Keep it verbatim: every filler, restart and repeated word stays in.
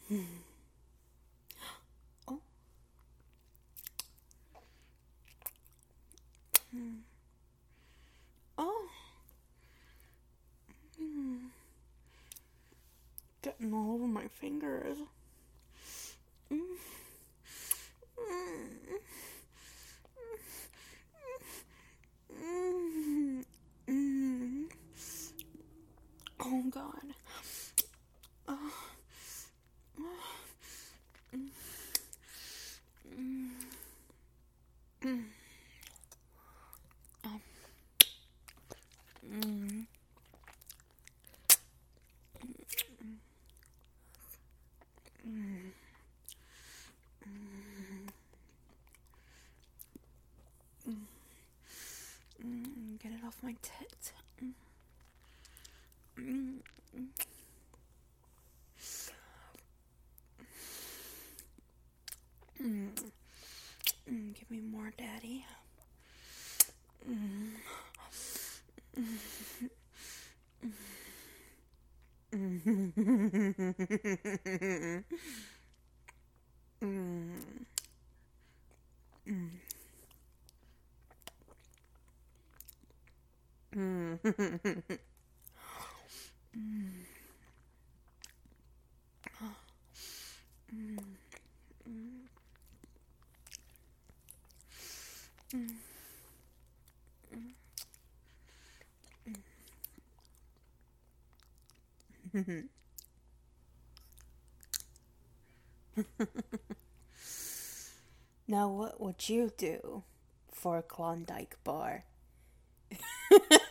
Oh. Oh. Getting all over my fingers. Oh God. Get it off my tits. Give me more, Daddy. Now, what would you do for a Klondike bar?